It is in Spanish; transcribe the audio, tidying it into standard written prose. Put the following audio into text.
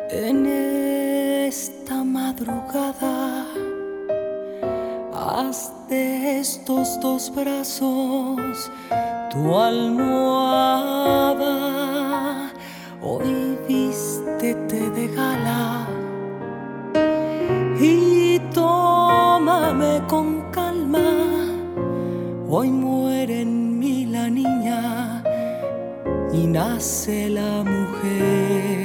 En esta madrugada, haz de estos dos brazos tu almohada. Hoy vístete de gala y tómame con calma. Hoy muere en mí la niña y nace la mujer.